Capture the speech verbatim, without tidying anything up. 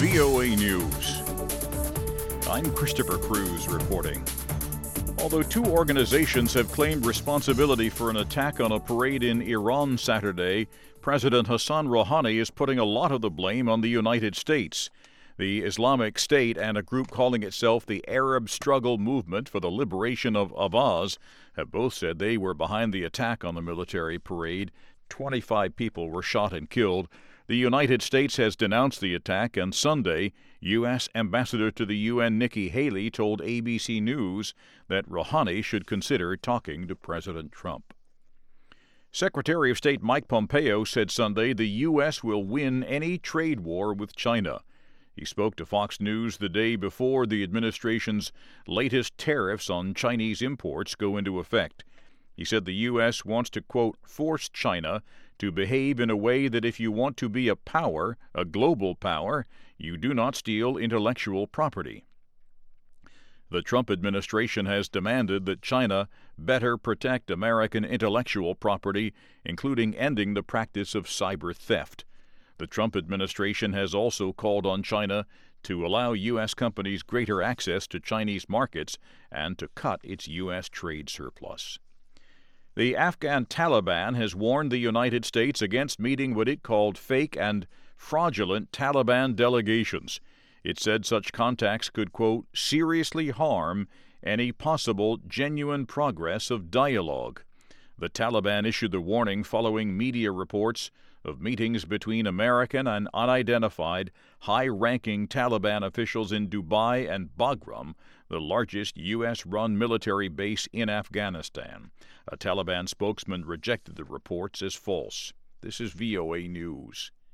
V O A News. I'm Christopher Cruz reporting. Although two organizations have claimed responsibility for an attack on a parade in Iran Saturday, President Hassan Rouhani is putting a lot of the blame on the United States. The Islamic State and a group calling itself the Arab Struggle Movement for the Liberation of Ahvaz have both said they were behind the attack on the military parade. twenty-five people were shot and killed. The United States has denounced the attack, and Sunday, U S Ambassador to the U N Nikki Haley told A B C News that Rouhani should consider talking to President Trump. Secretary of State Mike Pompeo said Sunday the U S will win any trade war with China. He spoke to Fox News the day before the administration's latest tariffs on Chinese imports go into effect. He said the U S wants to, quote, force China to behave in a way that if you want to be a power, a global power, you do not steal intellectual property. The Trump administration has demanded that China better protect American intellectual property, including ending the practice of cyber theft. The Trump administration has also called on China to allow U S companies greater access to Chinese markets and to cut its U S trade surplus. The Afghan Taliban has warned the United States against meeting what it called fake and fraudulent Taliban delegations. It said such contacts could, quote, seriously harm any possible genuine progress of dialogue. The Taliban issued the warning following media reports of meetings between American and unidentified high-ranking Taliban officials in Dubai and Bagram, the largest U S-run military base in Afghanistan. A Taliban spokesman rejected the reports as false. This is V O A News.